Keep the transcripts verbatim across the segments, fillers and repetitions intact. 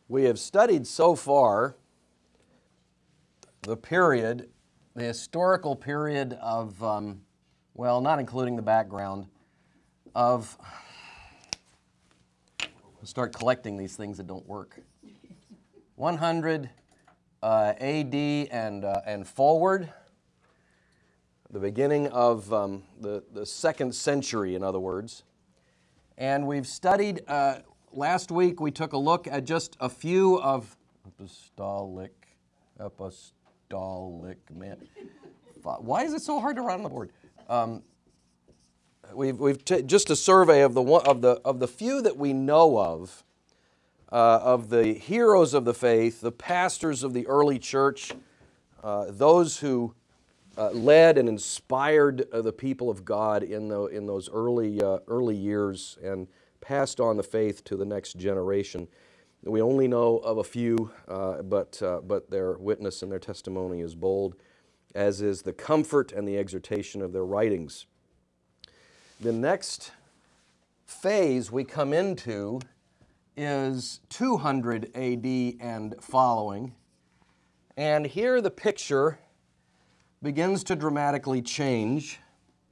We have studied so far the period, the historical period of, um, well, not including the background, of, we'll start collecting these things that don't work, one hundred uh, A D and, uh, and forward, the beginning of um, the, the second century, in other words. And we've studied, uh, last week we took a look at just a few of apostolic, apostolic, man. Why is it so hard to write on the board? Um, we've we've t just a survey of the one, of the of the few that we know of, uh, of the heroes of the faith, the pastors of the early church, uh, those who uh, led and inspired uh, the people of God in the in those early uh, early years and passed on the faith to the next generation. We only know of a few, uh, but, uh, but their witness and their testimony is bold, as is the comfort and the exhortation of their writings. The next phase we come into is two hundred A D and following, and here the picture begins to dramatically change.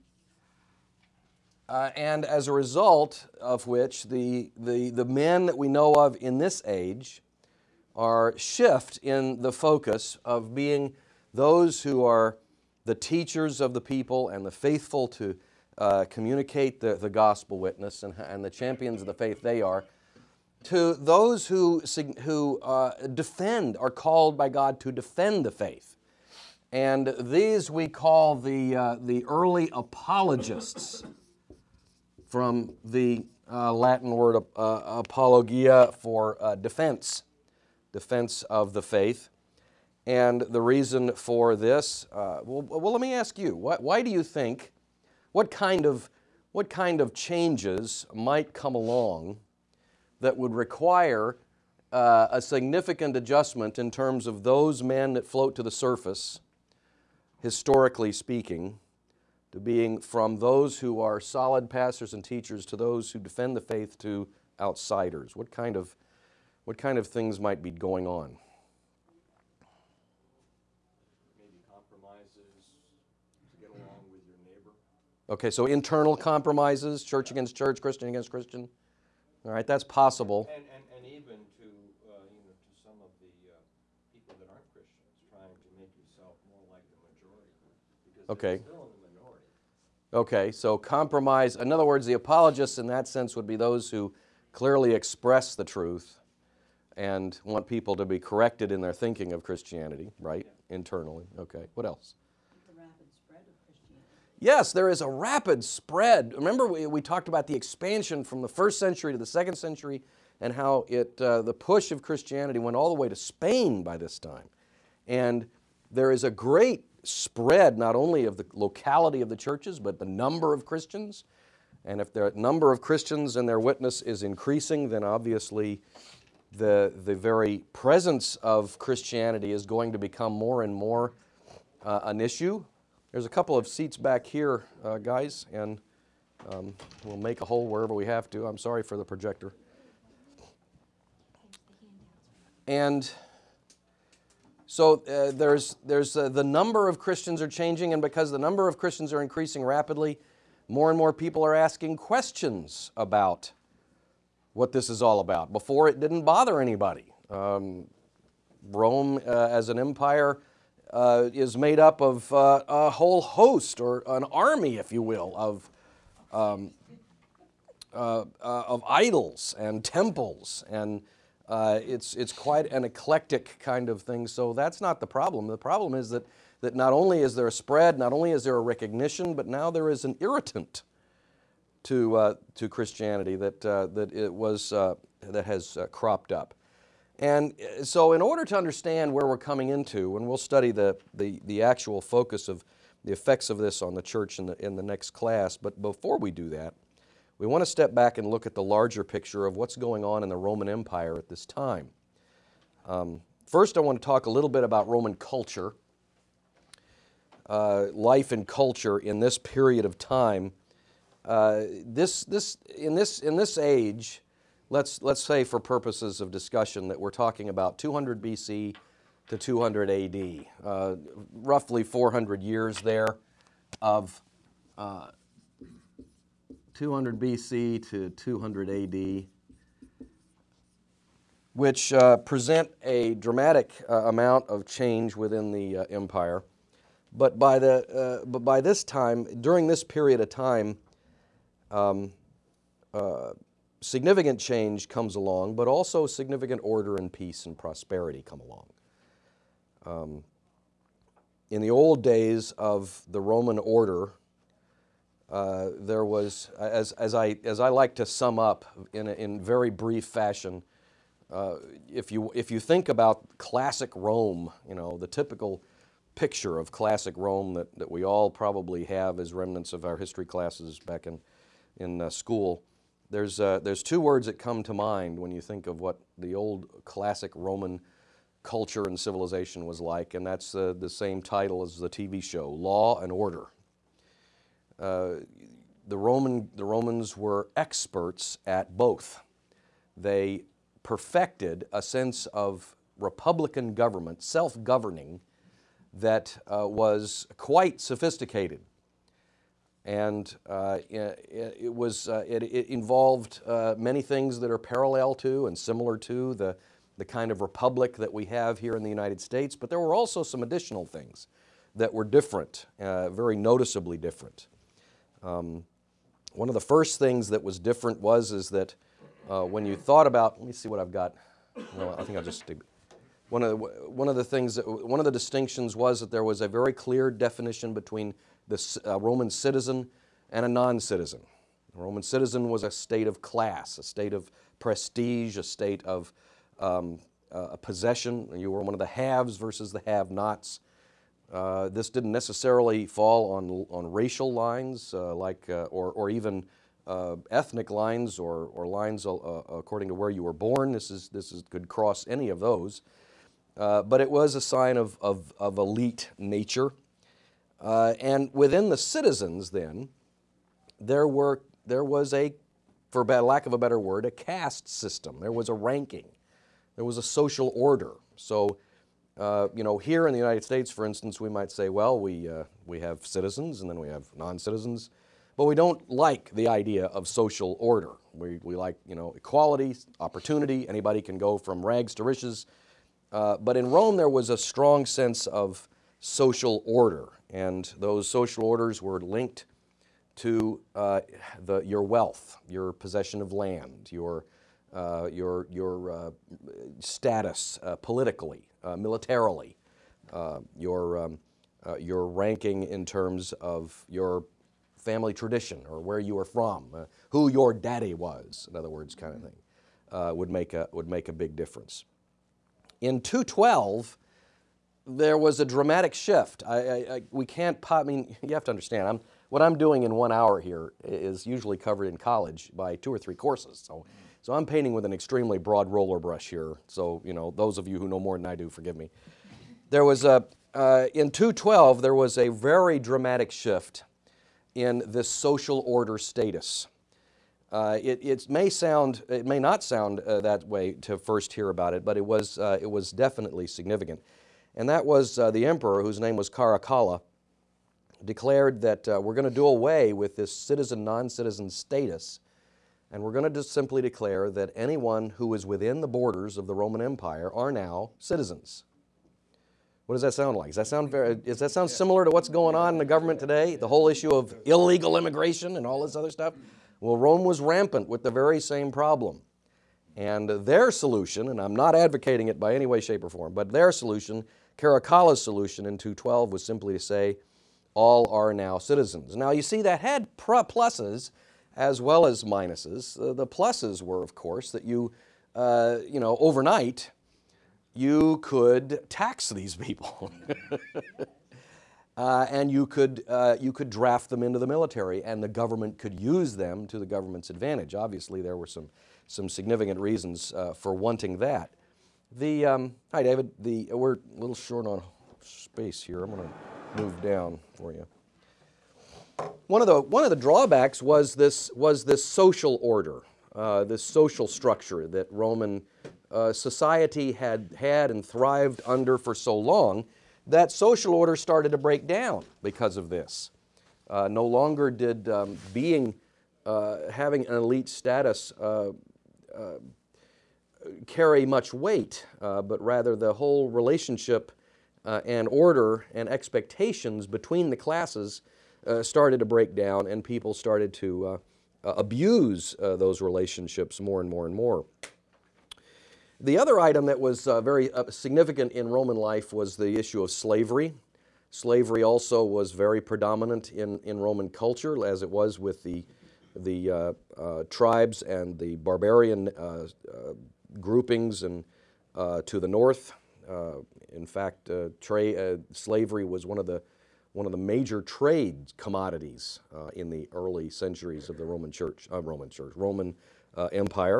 Uh, and as a result of which, the, the, the men that we know of in this age are shift in the focus of being those who are the teachers of the people and the faithful to uh, communicate the, the gospel witness and, and the champions of the faith they are, to those who, who uh, defend, are called by God to defend the faith. And these we call the, uh, the early apologists, from the uh, Latin word uh, apologia for uh, defense, defense of the faith. And the reason for this, uh, well, well, let me ask you, why, why do you think, what kind of, what kind of changes might come along that would require uh, a significant adjustment in terms of those men that float to the surface, historically speaking, to being from those who are solid pastors and teachers to those who defend the faith to outsiders? What kind of, what kind of things might be going on? Maybe compromises to get along with your neighbor. Okay, so internal compromises, church against church, Christian against Christian. All right, that's possible. And, and, and even to, uh, you know, to some of the uh, people that aren't Christians, trying to make yourself more like the majority. Because Okay. they're still in the minority. Okay, so compromise, in other words, the apologists in that sense would be those who clearly express the truth and want people to be corrected in their thinking of Christianity, right? Yeah. Internally. Okay, what else? The rapid spread of Christianity. Yes, there is a rapid spread. Remember, we, we talked about the expansion from the first century to the second century and how it, uh, the push of Christianity went all the way to Spain by this time. And there is a great spread not only of the locality of the churches, but the number of Christians. And if the number of Christians and their witness is increasing, then obviously the, the very presence of Christianity is going to become more and more uh, an issue. There's a couple of seats back here, uh, guys, and um, we'll make a hole wherever we have to. I'm sorry for the projector. And so uh, there's, there's uh, the number of Christians are changing, and because the number of Christians are increasing rapidly, more and more people are asking questions about what this is all about. Before, it didn't bother anybody. Um, Rome uh, as an empire uh, is made up of uh, a whole host, or an army, if you will, of, um, uh, uh, of idols and temples, and Uh, it's, it's quite an eclectic kind of thing, so that's not the problem. The problem is that, that not only is there a spread, not only is there a recognition, but now there is an irritant to, uh, to Christianity that, uh, that, it was, uh, that has uh, cropped up. And so in order to understand where we're coming into, and we'll study the, the, the actual focus of the effects of this on the church in the, in the next class, but before we do that, we want to step back and look at the larger picture of what's going on in the Roman Empire at this time. Um, first, I want to talk a little bit about Roman culture, uh, life and culture in this period of time. Uh, this, this, in, this, in this age, let's, let's say for purposes of discussion that we're talking about two hundred B C to two hundred A D, uh, roughly four hundred years there of uh, two hundred B C to two hundred A D, which uh, present a dramatic uh, amount of change within the uh, empire. But by, the, uh, but by this time, during this period of time, um, uh, significant change comes along, but also significant order and peace and prosperity come along. Um, in the old days of the Roman order, uh, there was, as, as, I, as I like to sum up in, a, in very brief fashion, uh, if, you, if you think about classic Rome, you know, the typical picture of classic Rome that, that we all probably have as remnants of our history classes back in, in uh, school, there's, uh, there's two words that come to mind when you think of what the old classic Roman culture and civilization was like, and that's uh, the same title as the T V show, Law and Order. Uh, the, Roman, the Romans were experts at both. They perfected a sense of republican government, self-governing, that uh, was quite sophisticated. And uh, it, it, was, uh, it, it involved uh, many things that are parallel to and similar to the, the kind of republic that we have here in the United States, but there were also some additional things that were different, uh, very noticeably different. Um, one of the first things that was different was is that uh, when you thought about, let me see what I've got. Well, I think I'll just stick. One of, the, one of the things, that, one of the distinctions was that there was a very clear definition between the uh, Roman citizen and a non-citizen. The Roman citizen was a state of class, a state of prestige, a state of um, uh, a possession. You were one of the haves versus the have-nots. Uh, this didn't necessarily fall on, on racial lines, uh, like, uh, or, or even uh, ethnic lines, or, or lines uh, according to where you were born. This is, this is, could cross any of those. Uh, but it was a sign of, of, of elite nature. Uh, and within the citizens then, there, were, there was a, for lack of a better word, a caste system. There was a ranking. There was a social order. So, uh, you know, here in the United States, for instance, we might say, well, we, uh, we have citizens and then we have non-citizens, but we don't like the idea of social order. We, we like, you know, equality, opportunity. Anybody can go from rags to riches. Uh, but in Rome, there was a strong sense of social order, and those social orders were linked to uh, the, your wealth, your possession of land, your, uh, your, your uh, status uh, politically, uh, militarily, uh, your, um, uh, your ranking in terms of your family tradition or where you were from, uh, who your daddy was, in other words, kind of thing, uh, would, make a, would make a big difference. In two twelve, there was a dramatic shift. I, I, I, we can't, I mean, you have to understand, I'm, what I'm doing in one hour here is usually covered in college by two or three courses. So, so I'm painting with an extremely broad roller brush here. So, you know, those of you who know more than I do, forgive me. There was a, uh, in two twelve, there was a very dramatic shift in this social order status. Uh, it, it may sound, it may not sound uh, that way to first hear about it, but it was, uh, it was definitely significant. And that was uh, the emperor, whose name was Caracalla, declared that uh, we're going to do away with this citizen, non-citizen status, and we're going to just simply declare that anyone who is within the borders of the Roman Empire are now citizens. What does that sound like? Does that sound very, does that sound similar to what's going on in the government today? The whole issue of illegal immigration and all this other stuff? Well, Rome was rampant with the very same problem. And their solution, and I'm not advocating it by any way, shape, or form, but their solution, Caracalla's solution in two twelve, was simply to say, all are now citizens. Now, you see, that had pluses as well as minuses. Uh, the pluses were, of course, that you, uh, you know, overnight, you could tax these people. Uh, and you could, uh, you could draft them into the military, and the government could use them to the government's advantage. Obviously, there were some, some significant reasons uh, for wanting that. The, um, hi, David. The, we're a little short on space here. I'm going to move down for you. One of the, one of the drawbacks was this, was this social order. uh, this social structure that Roman uh, society had had and thrived under for so long, that social order started to break down because of this. Uh, no longer did um, being, uh, having an elite status uh, uh, carry much weight, uh, but rather the whole relationship uh, and order and expectations between the classes uh, started to break down, and people started to uh, uh, abuse uh, those relationships more and more and more. The other item that was uh, very uh, significant in Roman life was the issue of slavery. Slavery also was very predominant in, in Roman culture, as it was with the, the uh, uh, tribes and the barbarian uh, uh, groupings and uh, to the north. Uh, in fact, uh, tra uh, slavery was one of the one of the major trade commodities uh, in the early centuries of the Roman Church, uh, Roman Church, Roman uh, Empire.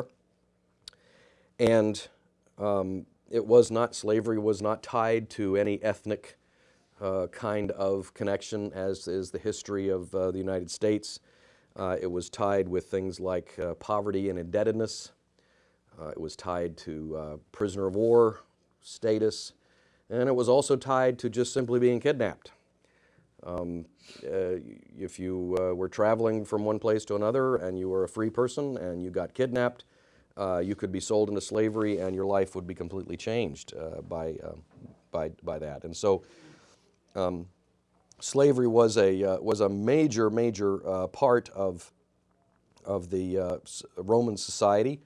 And um, it was not slavery was not tied to any ethnic uh, kind of connection, as is the history of uh, the United States. Uh, it was tied with things like uh, poverty and indebtedness. Uh, it was tied to uh, prisoner of war status, and it was also tied to just simply being kidnapped. Um, uh, if you uh, were traveling from one place to another and you were a free person and you got kidnapped, uh, you could be sold into slavery and your life would be completely changed uh, by, uh, by, by that. And so um, slavery was a, uh, was a major, major uh, part of, of the uh, Roman society.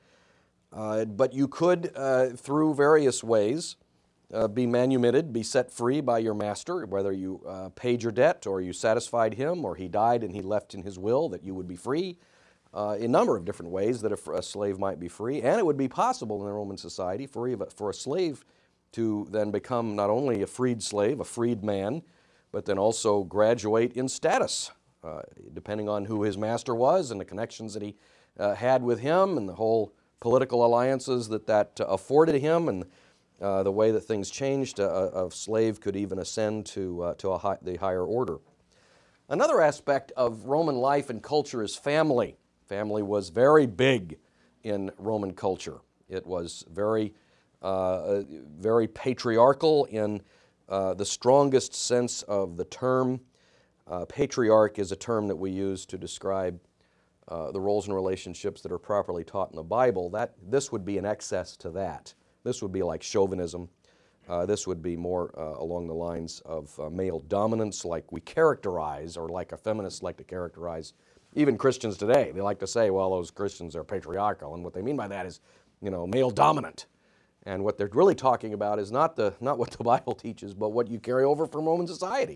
Uh, but you could, uh, through various ways, uh, be manumitted, be set free by your master, whether you uh, paid your debt or you satisfied him or he died and he left in his will that you would be free, uh, in a number of different ways that a, a slave might be free. And it would be possible in the Roman society for, a, for a slave to then become not only a freed slave, a freed man, but then also graduate in status, uh, depending on who his master was and the connections that he uh, had with him and the whole political alliances that that uh, afforded him, and uh, the way that things changed. Uh, a slave could even ascend to, uh, to a high, the higher order. Another aspect of Roman life and culture is family. Family was very big in Roman culture. It was very, uh, very patriarchal in uh, the strongest sense of the term. Uh, patriarch is a term that we use to describe Uh, the roles and relationships that are properly taught in the Bible. That, this would be an excess to that. This would be like chauvinism. Uh, this would be more uh, along the lines of uh, male dominance, like we characterize, or like a feminists like to characterize even Christians today. They like to say, well, those Christians are patriarchal, and what they mean by that is, you know, male dominant. And what they're really talking about is not, the, not what the Bible teaches, but what you carry over from Roman society.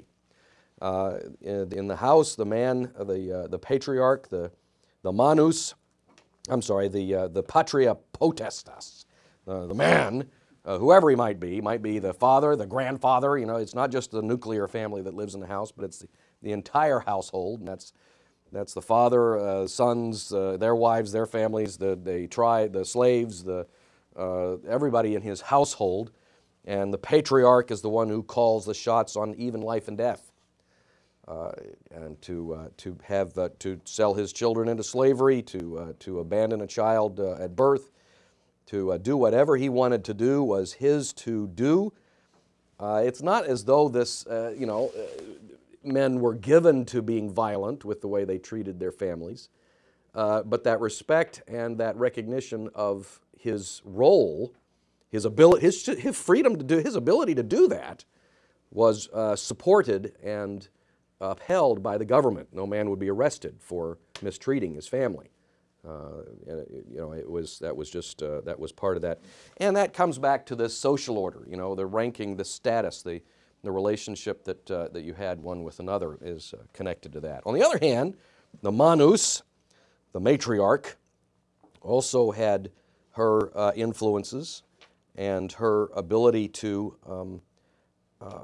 Uh, in, in the house, the man, the, uh, the patriarch, the The manus, I'm sorry, the, uh, the patria potestas, uh, the man, uh, whoever he might be, might be the father, the grandfather, you know, it's not just the nuclear family that lives in the house, but it's the, the entire household, and that's, that's the father, uh, sons, uh, their wives, their families, the, the tribe, the slaves, the, uh, everybody in his household, and the patriarch is the one who calls the shots on even life and death. Uh, and to, uh, to have, uh, to sell his children into slavery, to, uh, to abandon a child uh, at birth, to uh, do whatever he wanted to do was his to do. Uh, it's not as though this, uh, you know, uh, men were given to being violent with the way they treated their families, uh, but that respect and that recognition of his role, his ability, his, his freedom to do, his ability to do that was uh, supported and upheld by the government. No man would be arrested for mistreating his family. Uh, you know, it was, that was just, uh, that was part of that. And that comes back to this social order, you know, the ranking, the status, the, the relationship that, uh, that you had one with another is uh, connected to that. On the other hand, the manus, the matriarch, also had her uh, influences and her ability to um, uh,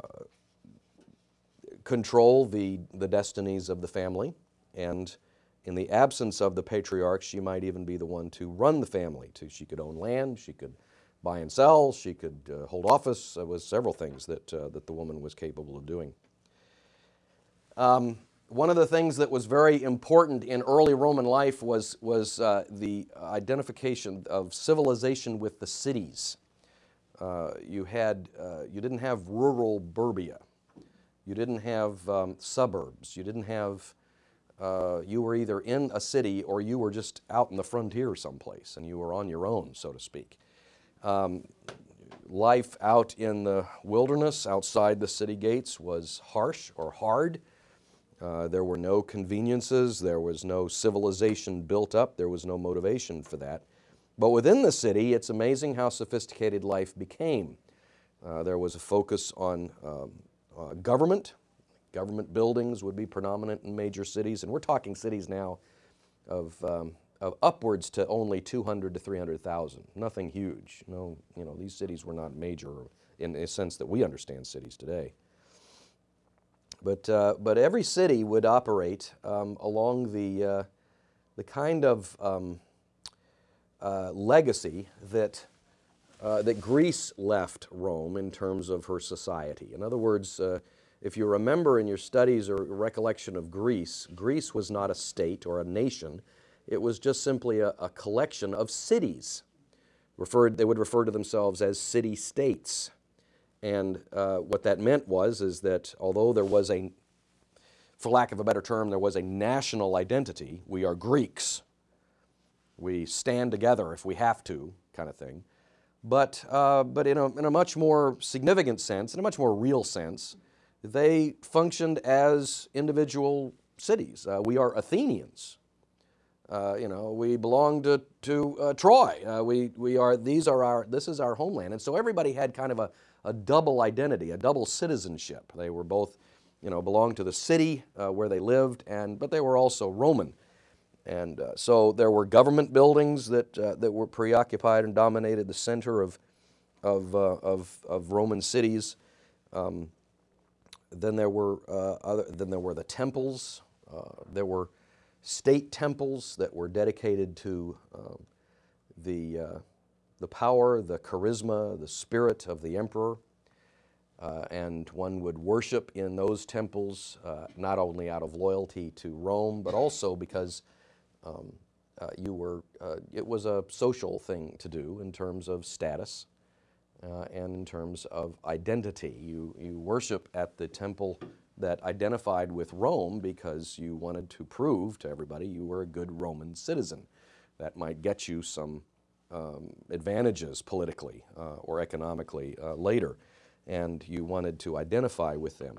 control the, the destinies of the family, and in the absence of the patriarch, she might even be the one to run the family. To, she could own land, she could buy and sell, she could uh, hold office. There was several things that, uh, that the woman was capable of doing. Um, one of the things that was very important in early Roman life was, was uh, the identification of civilization with the cities. Uh, you, had, uh, you didn't have rural burbia. You didn't have um, suburbs. You didn't have, uh, you were either in a city or you were just out in the frontier someplace and you were on your own, so to speak. Um, life out in the wilderness outside the city gates was harsh or hard. Uh, there were no conveniences, there was no civilization built up, there was no motivation for that. But within the city, it's amazing how sophisticated life became. Uh, there was a focus on um, uh, government. Government buildings would be predominant in major cities, and we're talking cities now of, um, of upwards to only two hundred to three hundred thousand. Nothing huge. No, you know, these cities were not major in a sense that we understand cities today. But, uh, but every city would operate um, along the, uh, the kind of um, uh, legacy that, uh, that Greece left Rome in terms of her society. In other words, uh, if you remember in your studies or recollection of Greece, Greece was not a state or a nation. It was just simply a, a collection of cities. Referred, they would refer to themselves as city-states. And uh, what that meant was is that although there was a, for lack of a better term, there was a national identity, we are Greeks, we stand together if we have to, kind of thing, but, uh, but in, a, in a much more significant sense, in a much more real sense, they functioned as individual cities. Uh, we are Athenians. Uh, you know, we belong to, to uh, Troy. Uh, we, we are, these are our, this is our homeland. And so everybody had kind of a, a double identity, a double citizenship. They were both, you know, belonged to the city uh, where they lived, and, but they were also Roman. And uh, so there were government buildings that, uh, that were preoccupied and dominated the center of, of, uh, of, of Roman cities. Um, then there were, uh, other, then there were the temples. Uh, there were state temples that were dedicated to um, the, uh, the power, the charisma, the spirit of the emperor. Uh, and one would worship in those temples uh, not only out of loyalty to Rome, but also because um, uh, you were, uh, it was a social thing to do in terms of status uh, and in terms of identity. You, you worship at the temple that identified with Rome because you wanted to prove to everybody you were a good Roman citizen. That might get you some um, advantages politically uh, or economically uh, later, and you wanted to identify with them.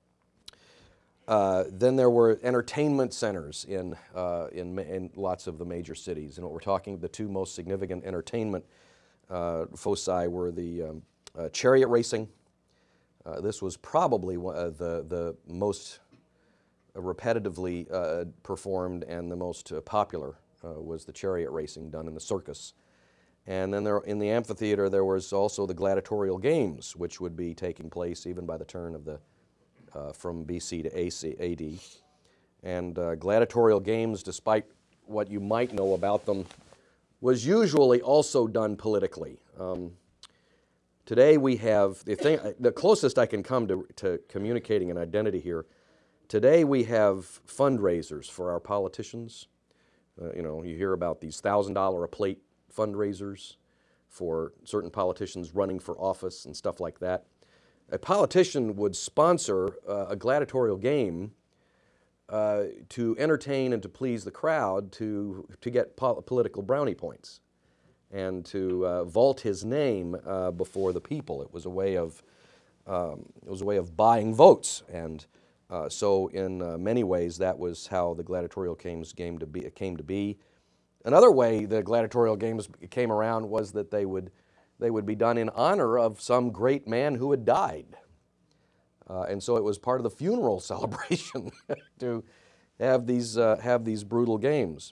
Uh, then there were entertainment centers in, uh, in, in lots of the major cities. And what we're talking, the two most significant entertainment uh, foci were the um, uh, chariot racing. Uh, this was probably one, uh, the, the most repetitively uh, performed and the most uh, popular uh, was the chariot racing done in the circus. And then there, in the amphitheater there was also the gladiatorial games, which would be taking place even by the turn of the, uh, from B C to A D. And uh, gladiatorial games, despite what you might know about them, was usually also done politically. Um, Today we have, the, thing, the closest I can come to, to communicating an identity here, today we have fundraisers for our politicians. Uh, you know, you hear about these one thousand dollars a plate fundraisers for certain politicians running for office and stuff like that. A politician would sponsor uh, a gladiatorial game uh, to entertain and to please the crowd to, to get po political brownie points, and to uh, vault his name uh, before the people. It was a way of, um, it was a way of buying votes. And uh, so in uh, many ways, that was how the gladiatorial games came to be. Came to be. Another way the gladiatorial games came around was that they would, they would be done in honor of some great man who had died. Uh, and so it was part of the funeral celebration to have these, uh, have these brutal games.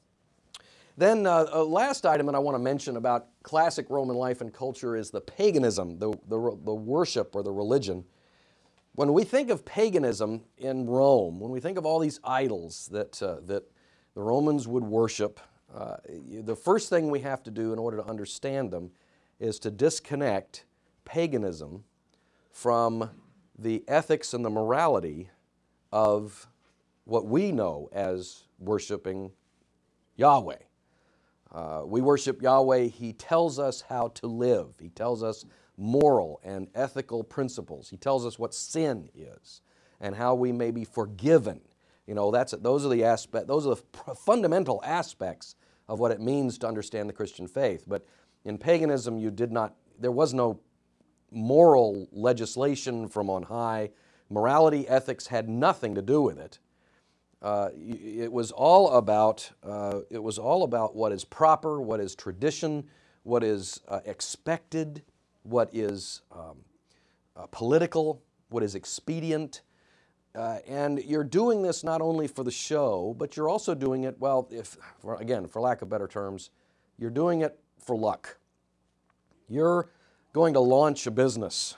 Then uh, a last item that I want to mention about classic Roman life and culture is the paganism, the, the, the worship or the religion. When we think of paganism in Rome, when we think of all these idols that, uh, that the Romans would worship, uh, the first thing we have to do in order to understand them is to disconnect paganism from the ethics and the morality of what we know as worshiping Yahweh. Uh, we worship Yahweh. He tells us how to live. He tells us moral and ethical principles. He tells us what sin is and how we may be forgiven. You know, that's those are the aspect. Those are the fundamental aspects of what it means to understand the Christian faith. But in paganism, you did not. There was no moral legislation from on high. Morality, ethics had nothing to do with it. Uh, it was all about uh, it was all about what is proper, what is tradition, what is uh, expected, what is um, uh, political, what is expedient, uh, and you're doing this not only for the show, but you're also doing it, well, if for, again, for lack of better terms, you're doing it for luck. You're going to launch a business.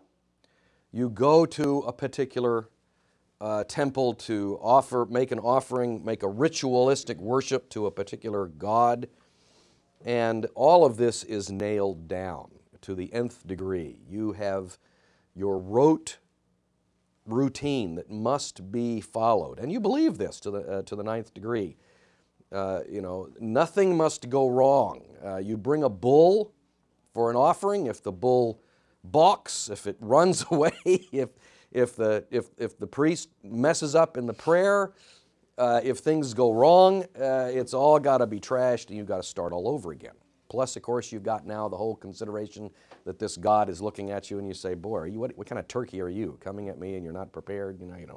You go to a particular Uh, temple to offer, make an offering, make a ritualistic worship to a particular god, and all of this is nailed down to the nth degree. You have your rote routine that must be followed, and you believe this to the uh, to the ninth degree. Uh, you know, nothing must go wrong. Uh, you bring a bull for an offering. If the bull balks, if it runs away, if If the, if, if the priest messes up in the prayer, uh, if things go wrong, uh, it's all got to be trashed and you've got to start all over again. Plus, of course, you've got now the whole consideration that this God is looking at you and you say, boy, are you, what, what kind of turkey are you coming at me and you're not prepared? You know, you know.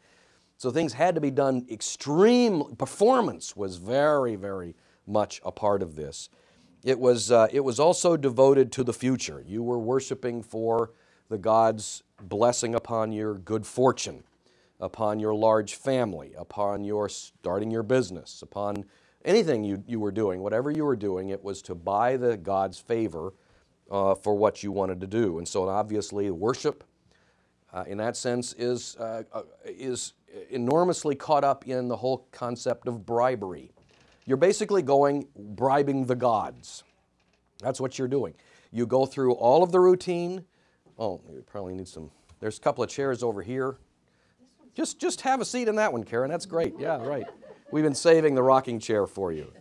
So things had to be done extreme. Performance was very, very much a part of this. It was, uh, it was also devoted to the future. You were worshiping for the God's blessing upon your good fortune, upon your large family, upon your starting your business, upon anything you, you were doing, whatever you were doing, it was to buy the God's favor uh, for what you wanted to do. And so obviously worship, uh, in that sense, is, uh, uh, is enormously caught up in the whole concept of bribery. You're basically going, bribing the gods. That's what you're doing. You go through all of the routine. Oh, you probably need some, there's a couple of chairs over here. Just, just have a seat in that one, Karen, that's great, yeah, right. We've been saving the rocking chair for you.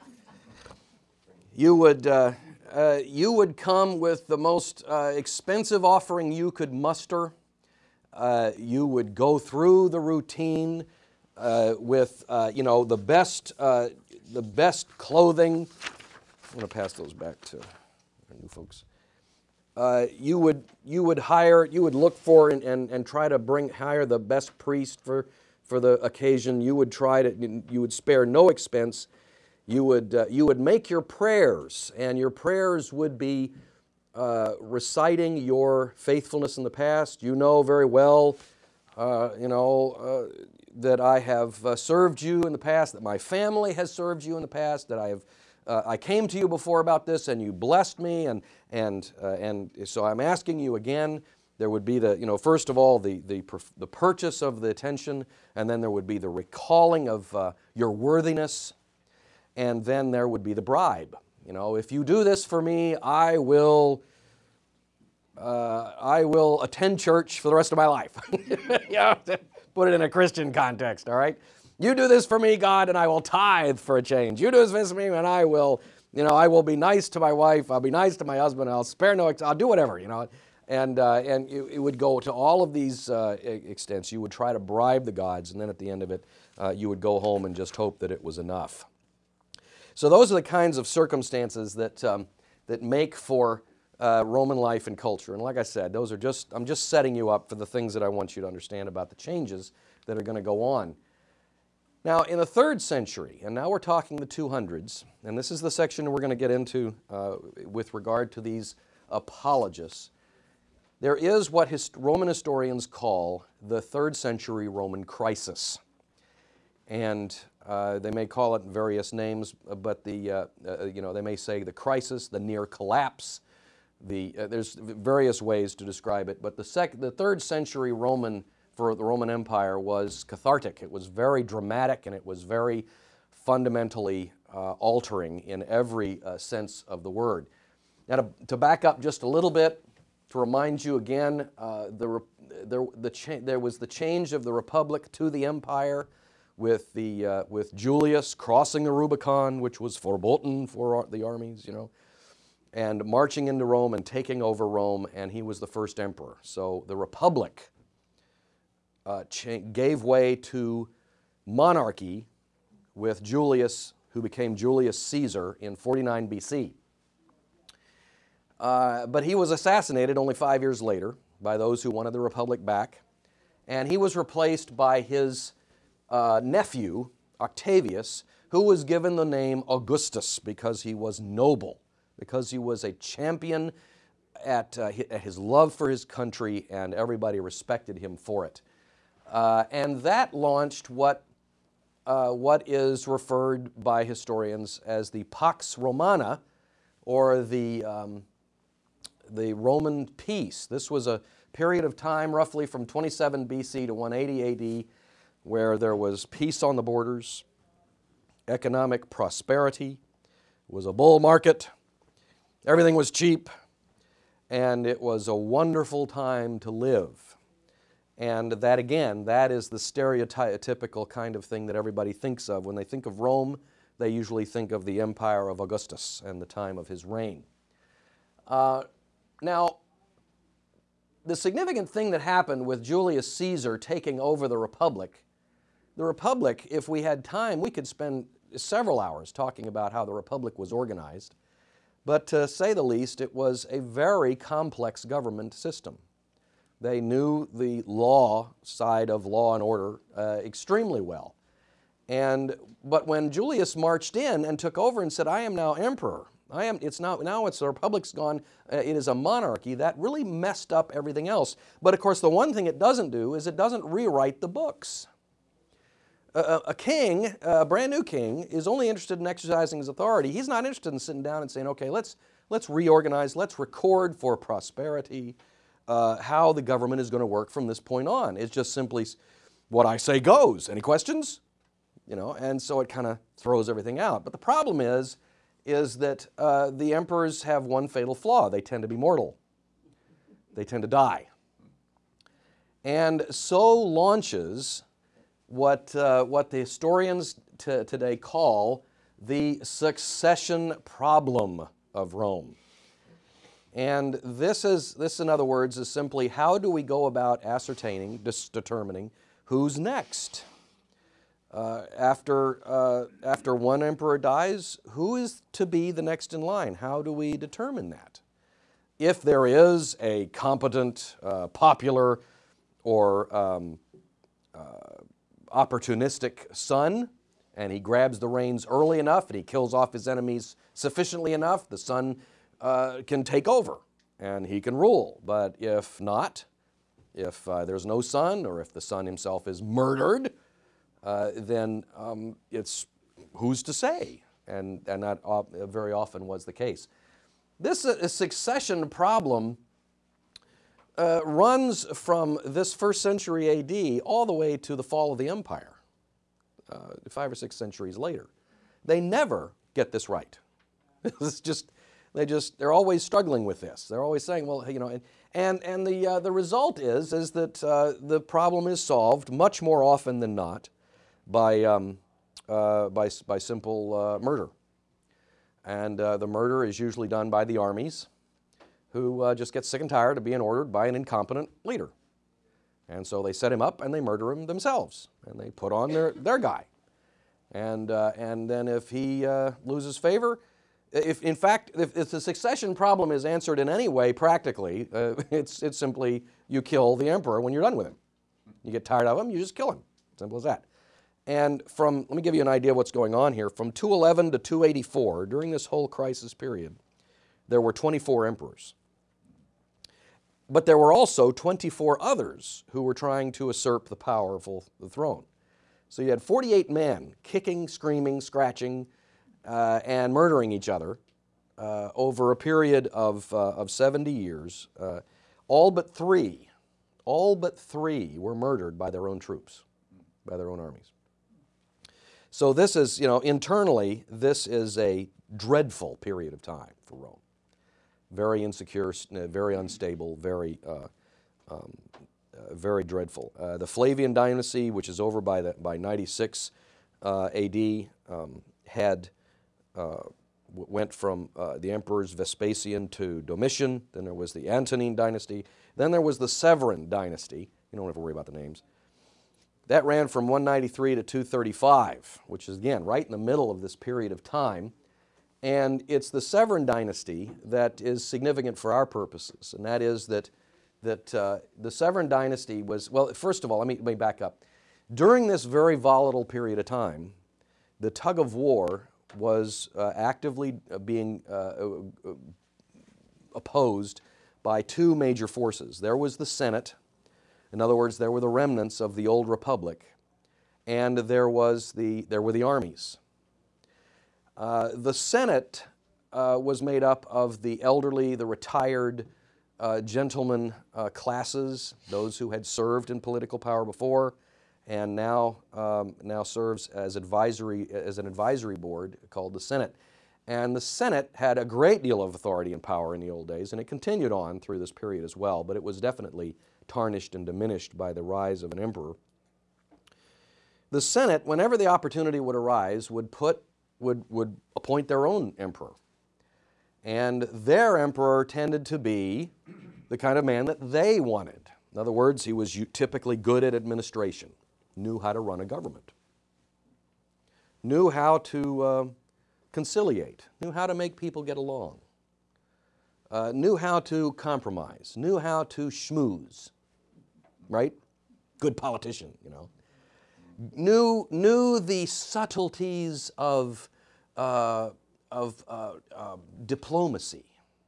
You would, uh, uh, you would come with the most uh, expensive offering you could muster. Uh, you would go through the routine uh, with, uh, you know, the best, uh, the best clothing. I'm going to pass those back to our new folks. Uh, you would you would hire you would look for and, and, and try to bring hire the best priest for for the occasion. You would try to you would spare no expense. You would uh, you would make your prayers, and your prayers would be uh, reciting your faithfulness in the past. You know very well, uh, you know uh, that I have uh, served you in the past, that my family has served you in the past, that I have. Uh, I came to you before about this, and you blessed me, and and uh, and so I'm asking you again. There would be the, you know, first of all, the the the purchase of the attention, and then there would be the recalling of uh, your worthiness, and then there would be the bribe. You know, if you do this for me, I will. Uh, I will attend church for the rest of my life. Yeah, put it in a Christian context. All right. You do this for me, God, and I will tithe for a change. You do this for me, and I will, you know, I will be nice to my wife. I'll be nice to my husband. I'll spare no, I'll do whatever, you know. And uh, and it, it would go to all of these uh, extents. You would try to bribe the gods, and then at the end of it, uh, you would go home and just hope that it was enough. So those are the kinds of circumstances that um, that make for uh, Roman life and culture. And like I said, those are just I'm just setting you up for the things that I want you to understand about the changes that are going to go on. Now, in the third century, and now we're talking the two hundreds, and this is the section we're going to get into uh, with regard to these apologists. There is what hist Roman historians call the third century Roman crisis. And uh, they may call it various names, but the, uh, uh, you know, they may say the crisis, the near collapse, the, uh, there's various ways to describe it, but the, sec the third century Roman for the Roman Empire was cathartic. It was very dramatic, and it was very fundamentally uh, altering in every uh, sense of the word. Now, to, to back up just a little bit, to remind you again, uh, the, there, the cha there was the change of the Republic to the Empire with, the, uh, with Julius crossing the Rubicon, which was verboten for the armies, you know, and marching into Rome and taking over Rome, and he was the first emperor. So the Republic uh, gave way to monarchy with Julius, who became Julius Caesar in forty-nine B C. Uh, but he was assassinated only five years later by those who wanted the Republic back, and he was replaced by his uh, nephew, Octavius, who was given the name Augustus because he was noble, because he was a champion at, uh, at his love for his country, and everybody respected him for it. Uh, and that launched what, uh, what is referred by historians as the Pax Romana, or the, um, the Roman peace. This was a period of time roughly from twenty-seven B C to one eighty A D where there was peace on the borders, economic prosperity, it was a bull market, everything was cheap, and it was a wonderful time to live. And that, again, that is the stereotypical kind of thing that everybody thinks of. When they think of Rome, they usually think of the empire of Augustus and the time of his reign. Uh, now, the significant thing that happened with Julius Caesar taking over the Republic, the Republic, if we had time, we could spend several hours talking about how the Republic was organized. But to say the least, it was a very complex government system. They knew the law side of law and order uh, extremely well. And, but when Julius marched in and took over and said, I am now emperor, I am, it's now, now it's the Republic's gone, uh, it is a monarchy, that really messed up everything else. But of course, the one thing it doesn't do is it doesn't rewrite the books. A, a king, a brand new king, is only interested in exercising his authority. He's not interested in sitting down and saying, okay, let's, let's reorganize, let's record for prosperity uh, how the government is going to work from this point on. It's just simply what I say goes. Any questions? You know, and so it kind of throws everything out. But the problem is, is that uh, the emperors have one fatal flaw. They tend to be mortal. They tend to die. And so launches what, uh, what the historians t today call the succession problem of Rome. And this is, this in other words, is simply how do we go about ascertaining, dis determining who's next? Uh, after, uh, after one emperor dies, who is to be the next in line? How do we determine that? If there is a competent, uh, popular, or um, uh, opportunistic son, and he grabs the reins early enough and he kills off his enemies sufficiently enough, the son uh, can take over and he can rule. But if not, if uh, there's no son, or if the son himself is murdered, Uh, then um, it's who's to say, and, and that uh, very often was the case. This uh, succession problem uh, runs from this first century A D all the way to the fall of the empire, uh, five or six centuries later. They never get this right. It's just, they just, they're always struggling with this. They're always saying, well, you know, and, and, and the, uh, the result is, is that uh, the problem is solved much more often than not by, um, uh, by, by simple uh, murder. And uh, the murder is usually done by the armies, who uh, just get sick and tired of being ordered by an incompetent leader. And so they set him up and they murder him themselves, and they put on their, their guy. And, uh, and then if he uh, loses favor, if in fact, if, if the succession problem is answered in any way practically, uh, it's, it's simply you kill the emperor when you're done with him. You get tired of him, you just kill him. Simple as that. And from, let me give you an idea of what's going on here. From two eleven to two eighty-four, during this whole crisis period, there were twenty-four emperors. But there were also twenty-four others who were trying to usurp the power of the throne. So you had forty-eight men kicking, screaming, scratching, uh, and murdering each other uh, over a period of, uh, of seventy years. Uh, all but three, all but three were murdered by their own troops, by their own armies. So this is, you know, internally, this is a dreadful period of time for Rome. very insecure, s- uh, very unstable, very, uh, um, uh, very dreadful. Uh, the Flavian dynasty, which is over by, the, by ninety-six uh, A D, um, had uh, w- went from uh, the emperors Vespasian to Domitian. Then there was the Antonine dynasty. Then there was the Severan dynasty. You don't have to worry about the names. That ran from one ninety-three to two thirty-five, which is, again, right in the middle of this period of time. And it's the Severan dynasty that is significant for our purposes, and that is that, that uh, the Severan dynasty was, well, first of all, let me, let me back up. During this very volatile period of time, the tug of war was uh, actively uh, being uh, uh, opposed by two major forces. There was the Senate. In other words, there were the remnants of the old republic, and there, was the, there were the armies. Uh, the Senate uh, was made up of the elderly, the retired uh, gentleman uh, classes, those who had served in political power before, and now, um, now serves as, advisory, as an advisory board called the Senate. And the Senate had a great deal of authority and power in the old days, and it continued on through this period as well, but it was definitely tarnished and diminished by the rise of an emperor. The Senate, whenever the opportunity would arise, would put, would, would appoint their own emperor. And their emperor tended to be the kind of man that they wanted. In other words, he was typically good at administration, knew how to run a government, knew how to uh, conciliate, knew how to make people get along, uh, knew how to compromise, knew how to schmooze, right? Good politician, you know. Knew, knew the subtleties of, uh, of uh, uh, diplomacy.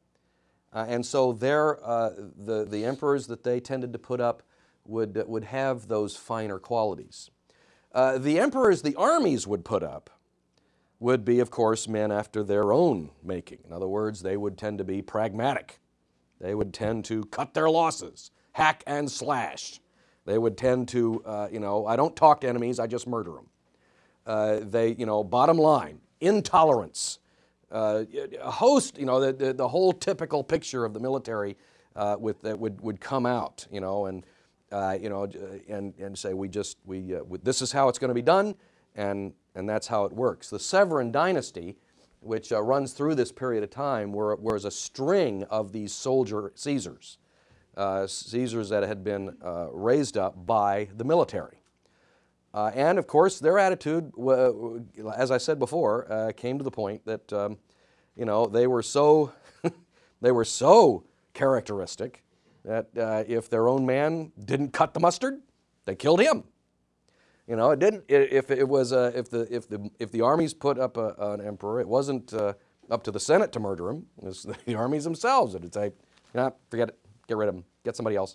Uh, and so there, uh, the, the emperors that they tended to put up would, uh, would have those finer qualities. Uh, the emperors the armies would put up would be, of course, men after their own making. In other words, they would tend to be pragmatic. They would tend to cut their losses, hack and slash. They would tend to, uh, you know, I don't talk to enemies, I just murder them. Uh, they, you know, bottom line, intolerance. Uh, a host, you know, the, the, the whole typical picture of the military uh, with, that would, would come out, you know, and, uh, you know, and, and say, we just, we, uh, this is how it's going to be done, and, and that's how it works. The Severan dynasty, which uh, runs through this period of time, were, was a string of these soldier Caesars. Uh, Caesars that had been uh, raised up by the military. Uh, and of course, their attitude, uh, as I said before, uh, came to the point that, um, you know, they were so, they were so characteristic that uh, if their own man didn't cut the mustard, they killed him. You know, it didn't. If it was, uh, if the if the if the armies put up a, an emperor, it wasn't uh, up to the Senate to murder him. It was the armies themselves that would say, "Nah, forget it. Get rid of him. Get somebody else."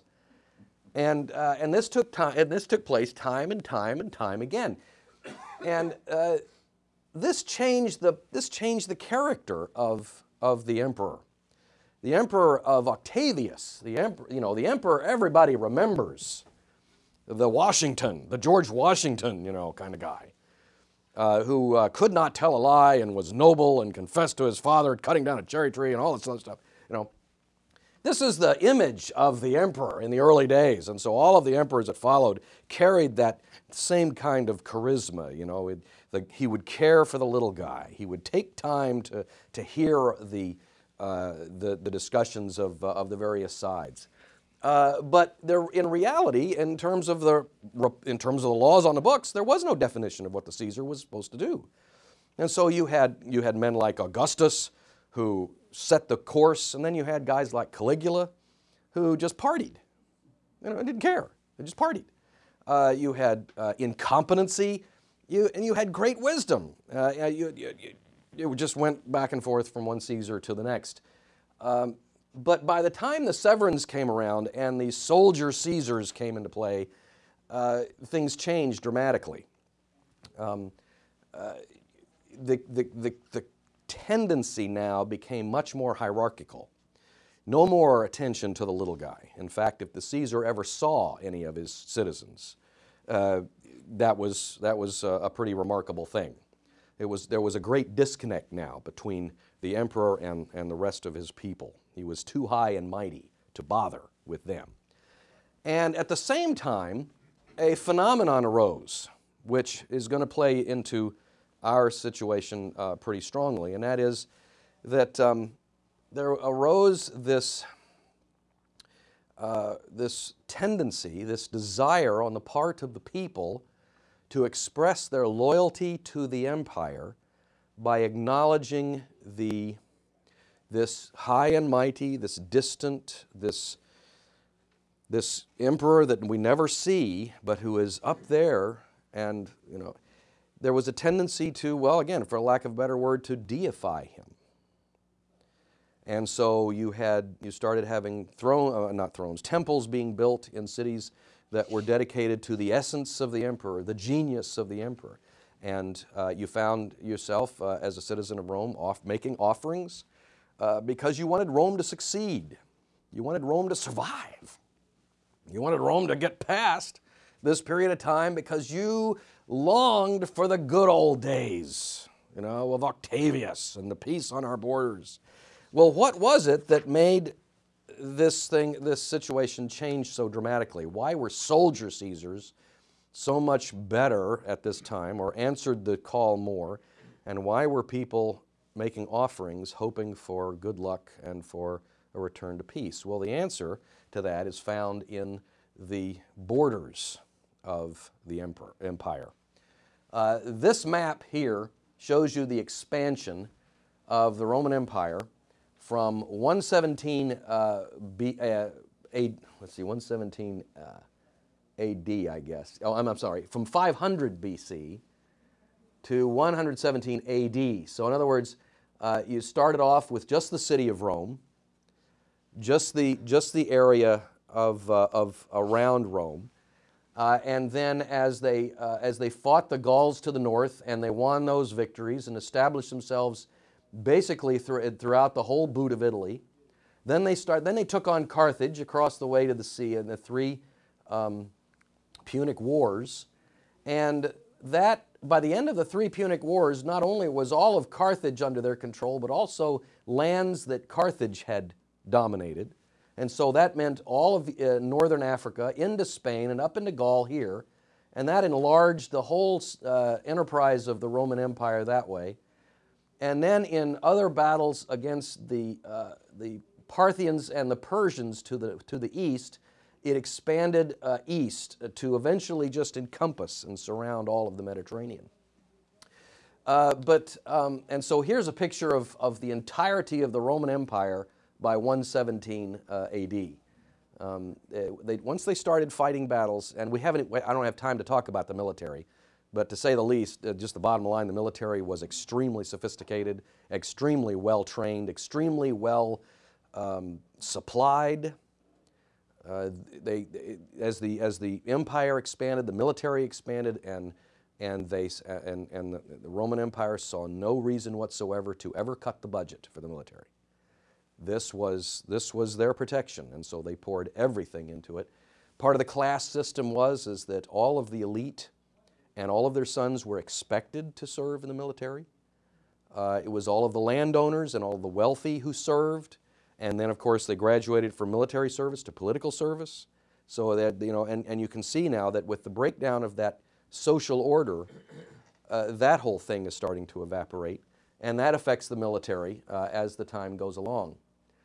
And uh, and this took time. And this took place time and time and time again. And uh, this changed the this changed the character of of the emperor. The emperor of Octavius. The emperor, you know, the emperor everybody remembers. The Washington, the George Washington, you know, kind of guy, uh, who uh, could not tell a lie and was noble and confessed to his father cutting down a cherry tree and all this other stuff, you know. This is the image of the emperor in the early days, and so all of the emperors that followed carried that same kind of charisma, you know. It, the, he would care for the little guy. He would take time to, to hear the, uh, the, the discussions of, uh, of the various sides. Uh, but there, in reality, in terms of the in terms of the laws on the books, there was no definition of what the Caesar was supposed to do, and so you had you had men like Augustus, who set the course, and then you had guys like Caligula, who just partied, you know, didn't care, they just partied. Uh, you had uh, incompetency, you and you had great wisdom. Uh, you, you, you, it just went back and forth from one Caesar to the next. Um, But by the time the Severans came around and the soldier Caesars came into play, uh, things changed dramatically. Um, uh, the, the, the, the tendency now became much more hierarchical. No more attention to the little guy. In fact, if the Caesar ever saw any of his citizens, uh, that was, that was a, a pretty remarkable thing. It was, there was a great disconnect now between the emperor and, and the rest of his people. He was too high and mighty to bother with them. And at the same time, a phenomenon arose, which is going to play into our situation uh, pretty strongly, and that is that um, there arose this, uh, this tendency, this desire on the part of the people to express their loyalty to the empire by acknowledging the, this high and mighty, this distant, this, this emperor that we never see, but who is up there. And, you know, there was a tendency to, well, again, for lack of a better word, to deify him. And so you had, you started having throne, uh, not thrones, temples being built in cities that were dedicated to the essence of the emperor, the genius of the emperor. And uh, you found yourself, uh, as a citizen of Rome, off making offerings uh, because you wanted Rome to succeed. You wanted Rome to survive. You wanted Rome to get past this period of time because you longed for the good old days, you know, of Octavius and the peace on our borders. Well, what was it that made this thing, this situation change so dramatically? Why were soldier Caesars so much better at this time, or answered the call more? And why were people making offerings hoping for good luck and for a return to peace? Well, the answer to that is found in the borders of the emperor, empire. Uh, this map here shows you the expansion of the Roman Empire from one seventeen uh, B, uh, A, let's see, one seventeen uh, A D, I guess. Oh, I'm, I'm sorry, from five hundred B C to one seventeen A D. So in other words, uh, you started off with just the city of Rome, just the, just the area of, uh, of around Rome. Uh, and then as they, uh, as they fought the Gauls to the north and they won those victories and established themselves basically through, throughout the whole boot of Italy, then they, start, then they took on Carthage across the way to the sea in the three um, Punic Wars. And that, by the end of the three Punic Wars, not only was all of Carthage under their control, but also lands that Carthage had dominated. And so that meant all of uh, northern Africa into Spain and up into Gaul here. And that enlarged the whole uh, enterprise of the Roman Empire that way. And then in other battles against the, uh, the Parthians and the Persians to the, to the east, it expanded uh, east to eventually just encompass and surround all of the Mediterranean. Uh, but, um, and so here's a picture of, of the entirety of the Roman Empire by one seventeen uh, A D. Um, they, once they started fighting battles, and we haven't, I don't have time to talk about the military, but to say the least, uh, just the bottom line, the military was extremely sophisticated, extremely well trained, extremely well um, supplied. Uh, they, they, as the as the empire expanded, the military expanded, and and they and and the, the Roman Empire saw no reason whatsoever to ever cut the budget for the military. This was this was their protection, and so they poured everything into it. Part of the class system was is that all of the elite and all of their sons were expected to serve in the military. Uh, it was all of the landowners and all of the wealthy who served. And then, of course, they graduated from military service to political service. So that, you know, and, and you can see now that with the breakdown of that social order, uh, that whole thing is starting to evaporate. And that affects the military uh, as the time goes along.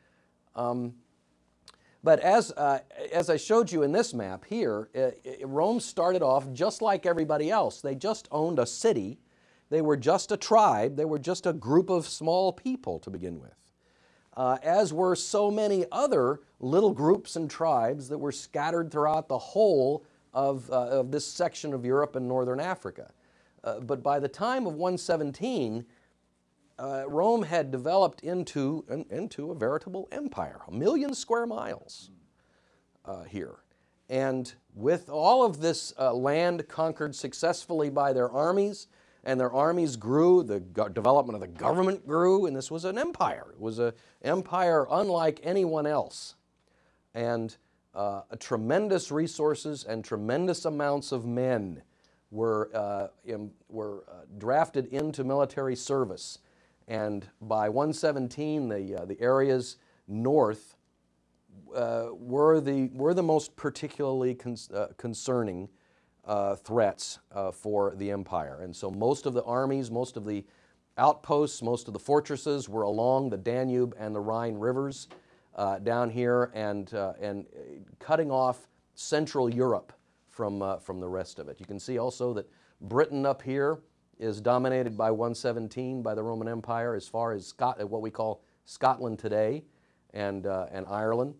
Um, but as, uh, as I showed you in this map here, uh, Rome started off just like everybody else. They just owned a city. They were just a tribe. They were just a group of small people to begin with. Uh, as were so many other little groups and tribes that were scattered throughout the whole of, uh, of this section of Europe and northern Africa. Uh, but by the time of one seventeen, uh, Rome had developed into, in, into a veritable empire, a million square miles uh, here. And with all of this uh, land conquered successfully by their armies, and their armies grew, the development of the government grew, and this was an empire. It was an empire unlike anyone else. And uh, a tremendous resources and tremendous amounts of men were, uh, in, were uh, drafted into military service. And by one seventeen, the, uh, the areas north uh, were, the, were the most particularly con uh, concerning uh, threats uh, for the empire. And so most of the armies, most of the outposts, most of the fortresses were along the Danube and the Rhine rivers uh, down here, and, uh, and cutting off Central Europe from, uh, from the rest of it. You can see also that Britain up here is dominated by one seventeen by the Roman Empire as far as Scot what we call Scotland today, and, uh, and Ireland.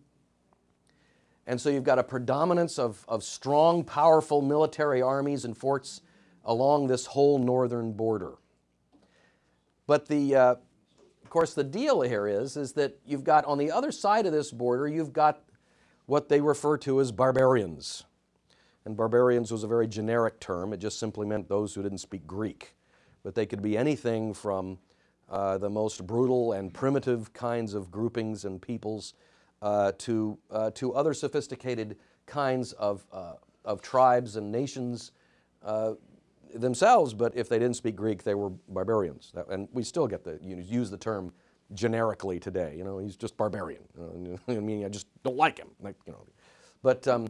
And so you've got a predominance of, of strong, powerful military armies and forts along this whole northern border. But the, uh, of course, the deal here is, is that you've got, on the other side of this border, you've got what they refer to as barbarians. And barbarians was a very generic term. It just simply meant those who didn't speak Greek. But they could be anything from uh, the most brutal and primitive kinds of groupings and peoples uh, to, uh, to other sophisticated kinds of, uh, of tribes and nations uh, themselves, but if they didn't speak Greek, they were barbarians. That, and we still get the, you know, use the term generically today. You know, he's just barbarian. Uh, I mean, I just don't like him. Like, you know, but um,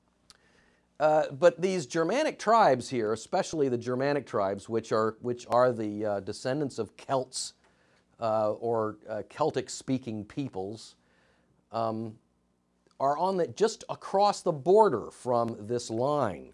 uh, but these Germanic tribes here, especially the Germanic tribes, which are which are the uh, descendants of Celts uh, or uh, Celtic-speaking peoples, um, are on the just across the border from this line,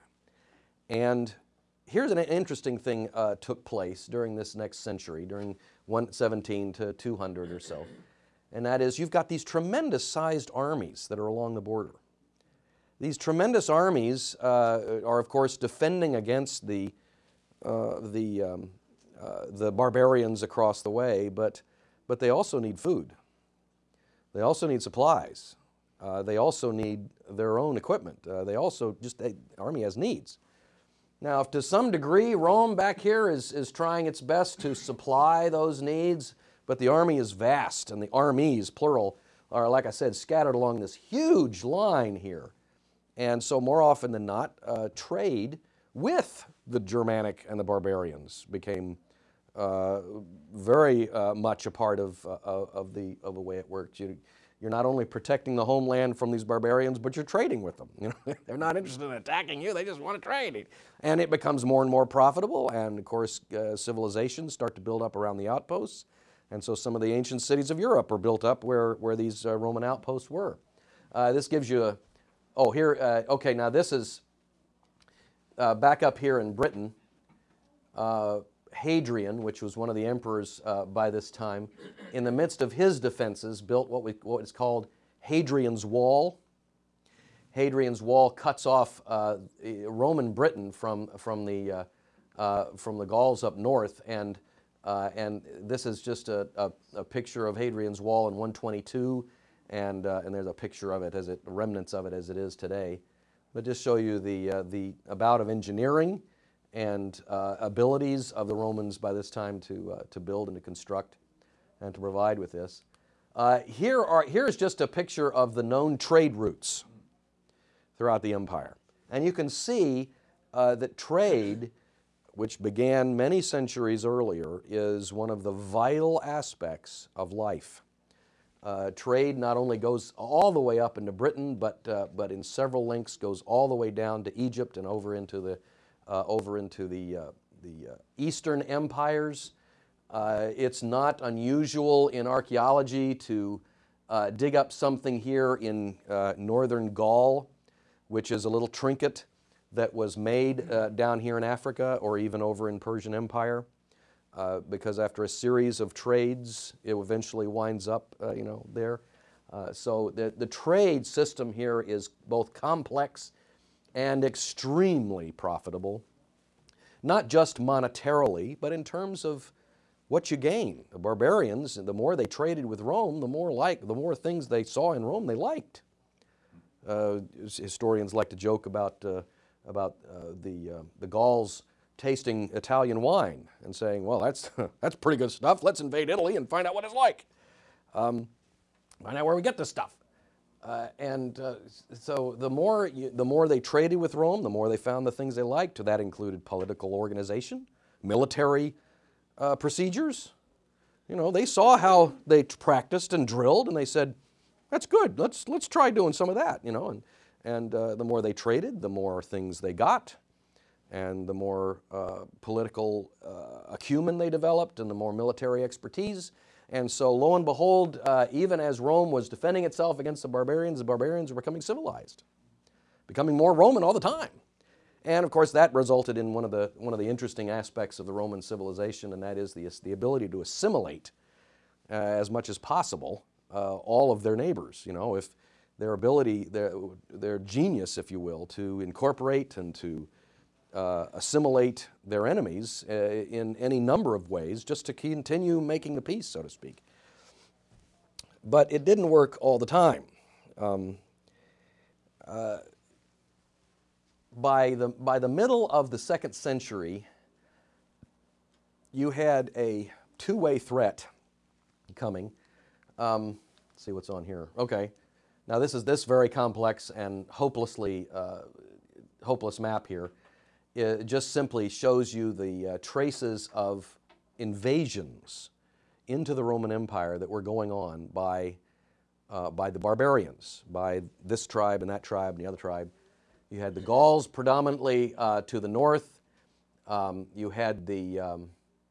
and here's an interesting thing uh, took place during this next century, during one seventeen to two hundred or so, and that is you've got these tremendous sized armies that are along the border. These tremendous armies uh, are, of course, defending against the, uh, the, um, uh, the barbarians across the way, but, but they also need food. They also need supplies. Uh, they also need their own equipment. Uh, they also just, the army has needs. Now, if to some degree Rome back here is, is trying its best to supply those needs, but the army is vast, and the armies, plural, are, like I said, scattered along this huge line here. And so more often than not, uh, trade with the Germanic and the barbarians became uh, very uh, much a part of, uh, of, the, of the way it worked. You, You're not only protecting the homeland from these barbarians, but you're trading with them. You know, they're not interested in attacking you, they just want to trade. And it becomes more and more profitable, and of course uh, civilizations start to build up around the outposts. And so some of the ancient cities of Europe are built up where, where these uh, Roman outposts were. Uh, this gives you a, oh here, uh, okay, now this is uh, back up here in Britain. Uh, Hadrian, which was one of the emperors uh, by this time, in the midst of his defenses, built what, we, what is called Hadrian's Wall. Hadrian's Wall cuts off uh, Roman Britain from, from, the, uh, uh, from the Gauls up north, and, uh, and this is just a, a, a picture of Hadrian's Wall in one twenty-two, and, uh, and there's a picture of it, as it, remnants of it as it is today. But just show you the, uh, the bout of engineering and uh, abilities of the Romans by this time to, uh, to build and to construct and to provide with this. Uh, here are, here's just a picture of the known trade routes throughout the empire. And you can see uh, that trade, which began many centuries earlier, is one of the vital aspects of life. Uh, trade not only goes all the way up into Britain, but, uh, but in several links goes all the way down to Egypt and over into the Uh, over into the, uh, the uh, Eastern empires. Uh, it's not unusual in archaeology to uh, dig up something here in uh, northern Gaul, which is a little trinket that was made uh, down here in Africa or even over in Persian Empire, uh, because after a series of trades, it eventually winds up, uh, you know, there. Uh, so the, the trade system here is both complex and extremely profitable, not just monetarily, but in terms of what you gain. The barbarians, the more they traded with Rome, the more like, the more things they saw in Rome they liked. Uh, historians like to joke about, uh, about uh, the, uh, the Gauls tasting Italian wine and saying, well, that's, that's pretty good stuff. Let's invade Italy and find out what it's like. Um, find out where we get this stuff. Uh, and uh, so the more, you, the more they traded with Rome, the more they found the things they liked. That included political organization, military uh, procedures. You know, they saw how they practiced and drilled, and they said, That's good. Let's let's try doing some of that, you know. And and uh, the more they traded, the more things they got, and the more uh, political uh, acumen they developed, and the more military expertise. And so, lo and behold, uh, even as Rome was defending itself against the barbarians, the barbarians were becoming civilized, becoming more Roman all the time. And of course, that resulted in one of the one of the interesting aspects of the Roman civilization, and that is the the ability to assimilate uh, as much as possible uh, all of their neighbors. You know, if their ability, their their genius, if you will, to incorporate and to uh, assimilate their enemies uh, in any number of ways, just to continue making the peace, so to speak. But it didn't work all the time. Um, uh, By the, by the middle of the second century, you had a two-way threat coming. Um, let's see what's on here. Okay. Now this is this very complex and hopelessly uh, hopeless map here. It just simply shows you the uh, traces of invasions into the Roman Empire that were going on by, uh, by the barbarians, by this tribe and that tribe and the other tribe. You had the Gauls predominantly uh, to the north. Um, you had the, um,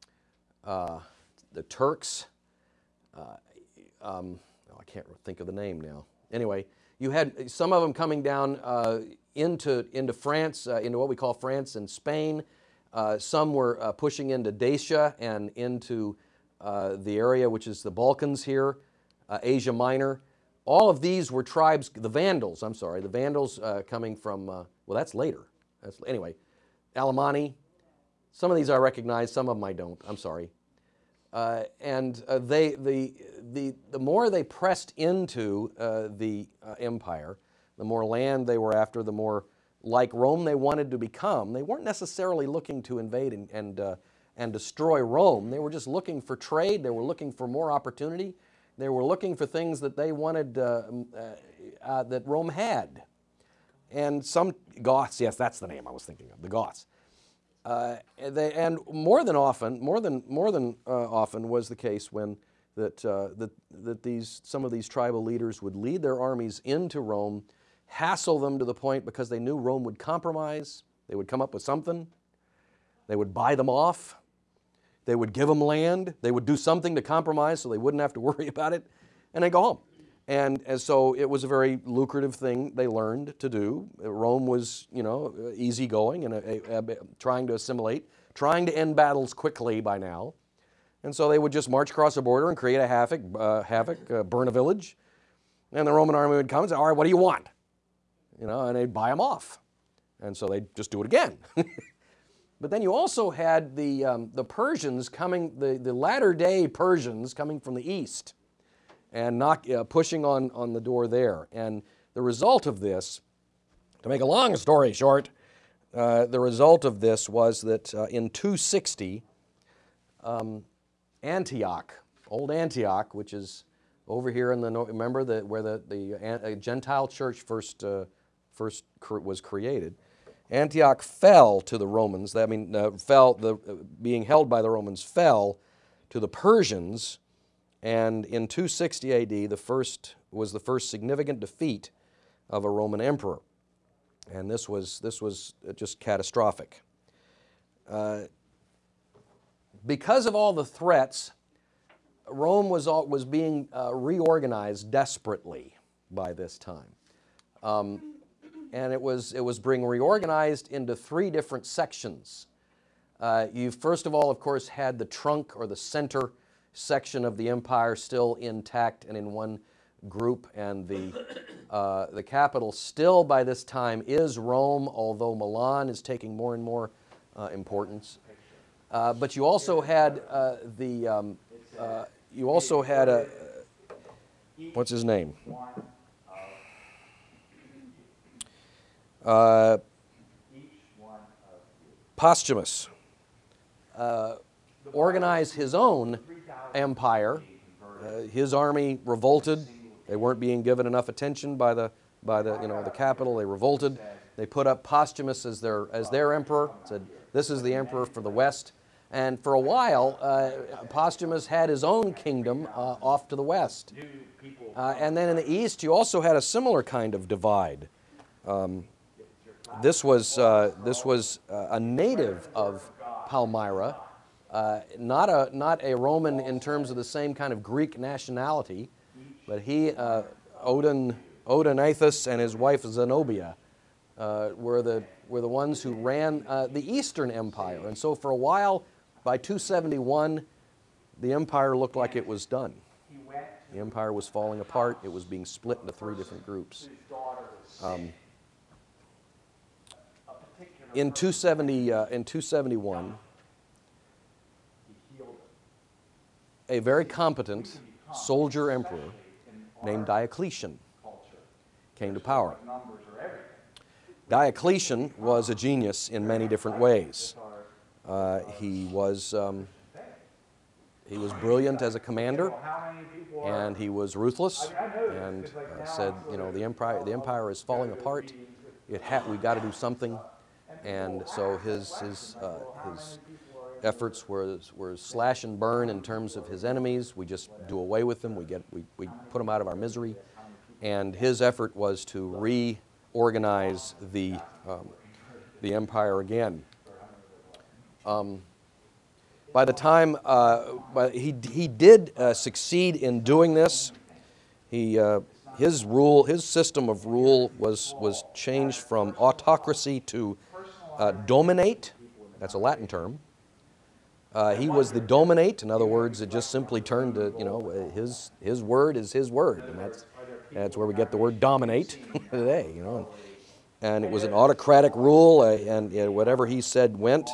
uh, the Turks. Uh, um, oh, I can't think of the name now. Anyway, you had some of them coming down uh, into, into France, uh, into what we call France and Spain. Uh, some were uh, pushing into Dacia and into uh, the area which is the Balkans here, uh, Asia Minor. All of these were tribes, the Vandals, I'm sorry, the Vandals uh, coming from, uh, well, that's later. That's, anyway, Alemanni. Some of these I recognize, some of them I don't, I'm sorry. Uh, and uh, they, the, the, the more they pressed into uh, the uh, empire, the more land they were after, the more like Rome they wanted to become. They weren't necessarily looking to invade and, and, uh, and destroy Rome. They were just looking for trade. They were looking for more opportunity. They were looking for things that they wanted, uh, uh, uh, that Rome had. And some Goths, yes, that's the name I was thinking of, the Goths. Uh, they, and more than often, more than, more than uh, often was the case when that, uh, that, that these, some of these tribal leaders would lead their armies into Rome, hassle them to the point because they knew Rome would compromise. They would come up with something. They would buy them off. They would give them land. They would do something to compromise so they wouldn't have to worry about it, and then go home. And, and so it was a very lucrative thing they learned to do. Rome was, you know, easygoing and a, a, a, trying to assimilate, trying to end battles quickly by now. And so they would just march across the border and create a havoc, uh, havoc uh, burn a village. And the Roman army would come and say, all right, what do you want? You know, and they'd buy them off. And so they'd just do it again. But then you also had the, um, the Persians coming, the, the latter-day Persians coming from the east and knock, uh, pushing on, on the door there. And the result of this, to make a long story short, uh, the result of this was that uh, in two sixty, um, Antioch, old Antioch, which is over here in the, remember the, where the, the uh, Gentile church first, uh, first cr was created, Antioch fell to the Romans. I mean, uh, fell, the, uh, being held by the Romans, fell to the Persians. And in two sixty A D, the first was the first significant defeat of a Roman emperor. And this was, this was just catastrophic. Uh, because of all the threats, Rome was, all, was being uh, reorganized desperately by this time. Um, and it was, it was being reorganized into three different sections. Uh, you first of all, of course, had the trunk or the center section of the empire still intact and in one group, and the, uh, the capital still by this time is Rome, although Milan is taking more and more uh, importance. Uh, but you also had uh, the, um, uh, you also had a, what's his name? Uh, Postumus uh, organized his own empire. Uh, his army revolted. They weren't being given enough attention by the, by the, you know, the capital. They revolted. They put up Postumus as their, as their emperor. Said, this is the emperor for the West. And for a while, uh, Postumus had his own kingdom uh, off to the west. Uh, and then in the east, you also had a similar kind of divide. Um, this was, uh, this was uh, a native of Palmyra, uh, not, a, not a Roman in terms of the same kind of Greek nationality, but he, uh, Odin, Odenathus and his wife Zenobia, uh, were, the, were the ones who ran uh, the Eastern Empire. And so for a while, by two seventy-one, the empire looked like it was done. The empire was falling apart. It was being split into three different groups. Um, in, two seventy, uh, in two seventy-one, a very competent soldier emperor named Diocletian came to power. Diocletian was a genius in many different ways. Uh, he was um, he was brilliant as a commander, and he was ruthless, and uh, said, you know, the empire the empire is falling apart. It ha we got to do something, and so his his uh, his efforts were were slash and burn in terms of his enemies. We just do away with them. We get we we put them out of our misery, and his effort was to reorganize the um, the empire again. Um, by the time uh, by, he, he did uh, succeed in doing this, he, uh, his rule, his system of rule was, was changed from autocracy to uh, dominate. That's a Latin term. Uh, he was the dominate. In other words, it just simply turned to, you know, his, his word is his word. And that's, that's where we get the word dominate today, you know. And it was an autocratic rule, uh, and uh, whatever he said went.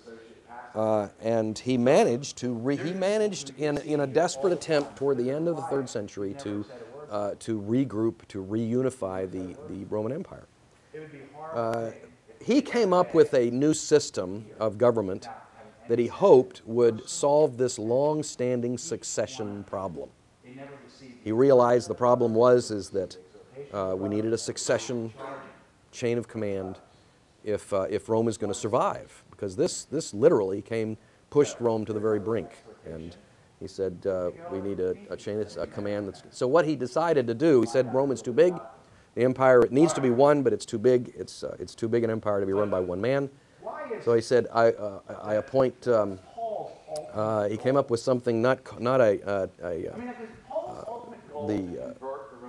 Uh, and he managed to re he managed in in a desperate attempt toward the end of the third century to uh, to regroup, to reunify the the Roman Empire. Uh, he came up with a new system of government that he hoped would solve this long-standing succession problem. He realized the problem was is that uh, we needed a succession chain of command if uh, if Rome is going to survive. Because this, this literally came, pushed Rome to the very brink. And he said, uh, we need a, a chain, a command. That's, so what he decided to do, he said, Rome is too big. The empire, it needs to be one, but it's too big. It's, uh, it's too big an empire to be run by one man. So he said, I, uh, I appoint, um, uh, he came up with something, not, not a, uh, a uh, the uh,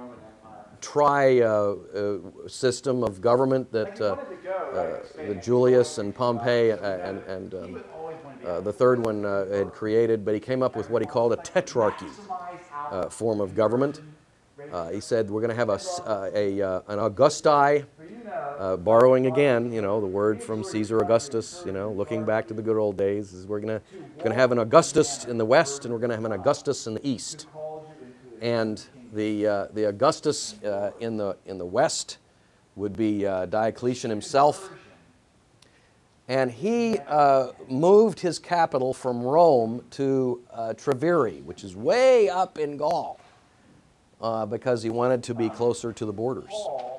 tri uh, uh, system of government that uh, uh, the Julius and Pompey and, and, and um, uh, the third one uh, had created, but he came up with what he called a tetrarchy uh, form of government. Uh, he said we're going to have a, uh, a uh, an Augusti, uh, borrowing again, you know, the word from Caesar Augustus, you know, looking back to the good old days. Is we're going to going to have an Augustus in the west, and we're going to have an Augustus in the east, and the uh, the Augustus uh, in the in the west would be uh, Diocletian himself, and he uh, moved his capital from Rome to uh, Treviri, which is way up in Gaul, uh, because he wanted to be closer to the borders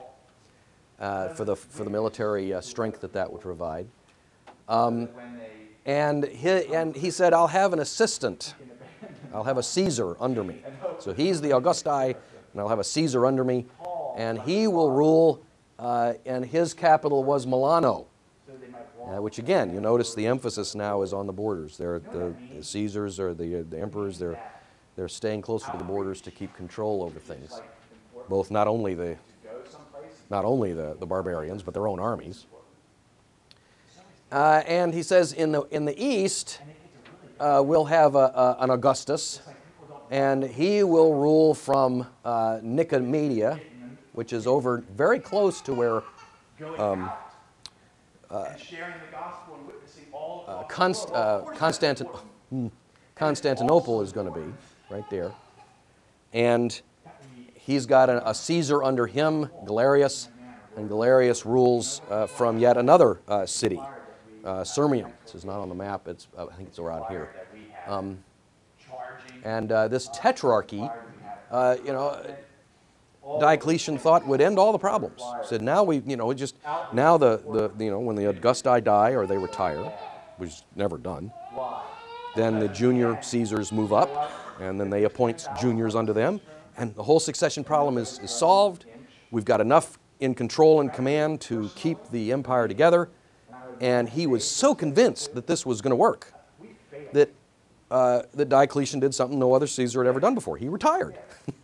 uh, for the for the military uh, strength that that would provide. Um, and he and he said, "I'll have an assistant. I'll have a Caesar under me." So he's the Augusti, and I'll have a Caesar under me, and he will rule. Uh, and his capital was Milano, uh, which again, you notice the emphasis now is on the borders. They're, the, the Caesars or the, the emperors, they're, they're staying closer to the borders to keep control over things. Both not only the, not only the, the barbarians, but their own armies. Uh, and he says in the, in the east, uh, we'll have a, a, an Augustus, and he will rule from uh, Nicomedia, which is over very close to where um, uh, uh, Const uh, Constantin Constantinople is going to be, right there. And he's got a, a Caesar under him, Galerius, and Galerius rules uh, from yet another uh, city, uh, Sirmium. This is not on the map, it's, uh, I think it's around here. Um, and uh, this tetrarchy, uh, you know, Diocletian thought would end all the problems. He said, now we, you know, just, now the, the, you know, when the Augusti die or they retire, which is never done, Then the junior Caesars move up, and then they appoint juniors under them, and the whole succession problem is, is solved. We've got enough in control and command to keep the empire together, and he was so convinced that this was going to work that, uh, that Diocletian did something no other Caesar had ever done before. He retired.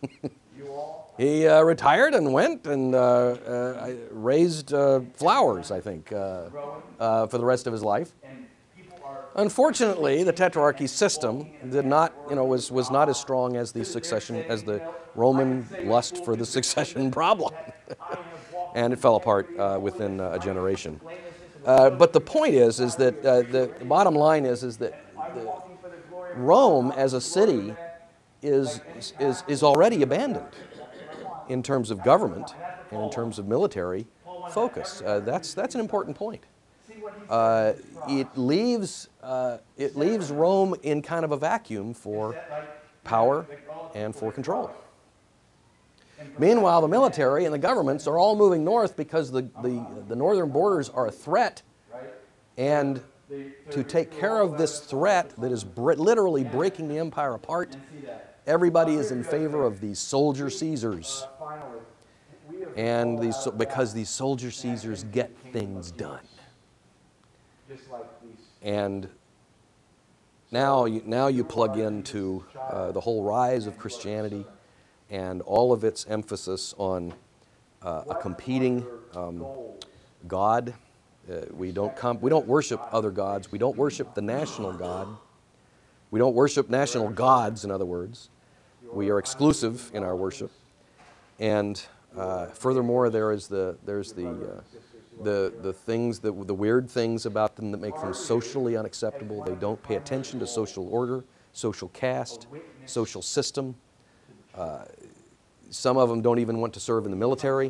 He uh, retired and went and uh, uh, raised uh, flowers, I think, uh, uh, for the rest of his life. Unfortunately, the Tetrarchy system did not, you know, was, was not as strong as the succession, as the Roman lust for the succession problem. And it fell apart uh, within a generation. Uh, but the point is, is that uh, the, the bottom line is, is that the, Rome as a city is, is, is already abandoned in terms of government and in terms of military focus. Uh, that's, that's an important point. Uh, it leaves, uh, it leaves Rome in kind of a vacuum for power and for control. Meanwhile, the military and the governments are all moving north because the, the, the northern borders are a threat, and to take care of this threat that is br literally breaking the empire apart, everybody is in favor of these soldier Caesars. And these, because these soldier Caesars get things done. And now you, now you plug into uh, the whole rise of Christianity and all of its emphasis on uh, a competing um, God. Uh, we don't come, we don't worship other gods. We don't worship the national God. We don't worship national gods, in other words. We are exclusive in our worship. And uh, furthermore, there is the there's the uh, the the things that the weird things about them that make them socially unacceptable. They don't pay attention to social order, social caste, social system. Uh, some of them don't even want to serve in the military,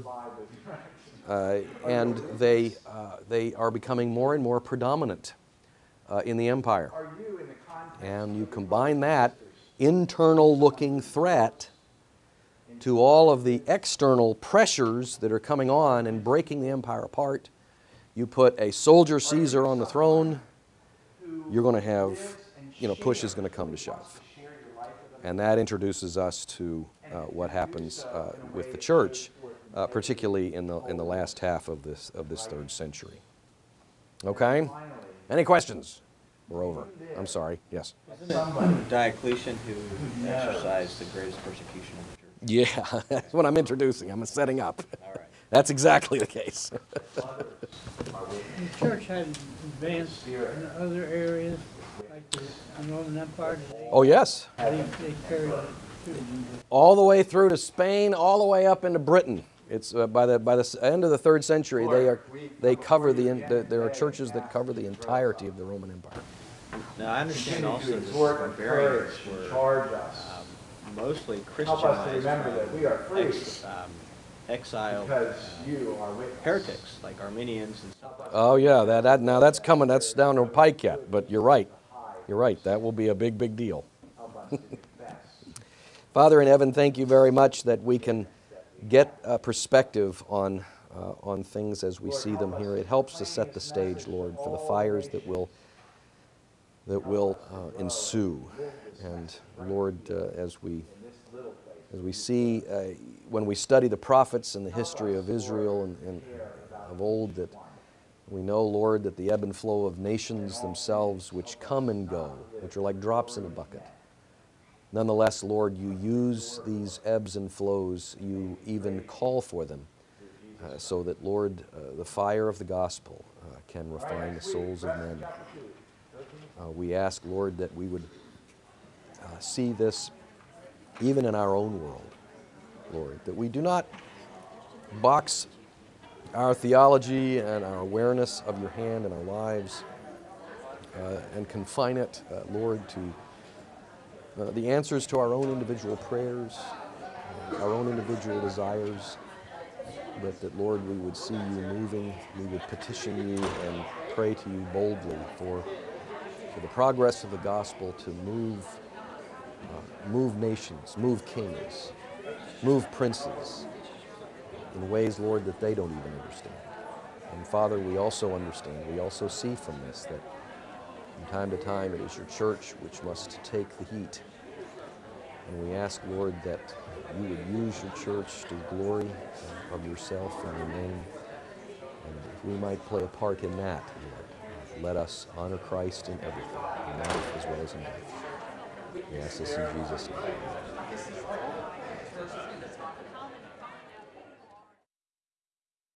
uh, and they uh, they are becoming more and more predominant uh, in the empire. And you combine that internal-looking threat to all of the external pressures that are coming on and breaking the empire apart. You put a soldier Caesar on the throne, you're going to have, you know, push is going to come to shove. And that introduces us to uh, what happens uh, with the church, uh, particularly in the, in the last half of this, of this third century. Okay? Any questions? We're over. I'm sorry. Yes? Wasn't it Diocletian who exercised the greatest persecution of the church? Yeah, that's what I'm introducing. I'm setting up. All right. That's exactly the case. The church had advanced in other areas, like the Roman Empire today. Oh, yes. They, they carried it too. All the way through to Spain, all the way up into Britain. It's uh, by the by the s- end of the third century. They are they cover the, in, the there are churches that cover the entirety of the Roman Empire. Now, I understand also that the exhort, barbarians encourage, were and charge us. um, mostly Help us to Christianized remember that we are from free ex, um, exiled because uh, you are with us. heretics like Armenians and stuff. Oh yeah, that, that now that's coming. That's down the pike yet. But you're right. You're right. That will be a big big deal. Father in heaven, thank you very much that we can get a perspective on uh, on things as we see them here. It helps to set the stage, Lord, for the fires that will that will uh, ensue. And Lord, uh, as we as we see uh, when we study the prophets and the history of Israel and, and of old, that we know, Lord, that the ebb and flow of nations themselves, which come and go, which are like drops in a bucket. Nonetheless, Lord, you use these ebbs and flows, you even call for them, uh, so that, Lord, uh, the fire of the gospel uh, can refine the souls of men. Uh, we ask, Lord, that we would uh, see this even in our own world, Lord, that we do not box our theology and our awareness of your hand in our lives uh, and confine it, uh, Lord, to Uh, the answers to our own individual prayers, uh, our own individual desires, but that, Lord, we would see you moving, we would petition you and pray to you boldly for, for the progress of the gospel to move, uh, move nations, move kings, move princes in ways, Lord, that they don't even understand. And Father, we also understand, we also see from this that From time to time, it is your church which must take the heat. And we ask, Lord, that you would use your church to the glory of yourself and your name. And if we might play a part in that, Lord, let us honor Christ in everything, in life as well as in death. We ask this in Jesus' name.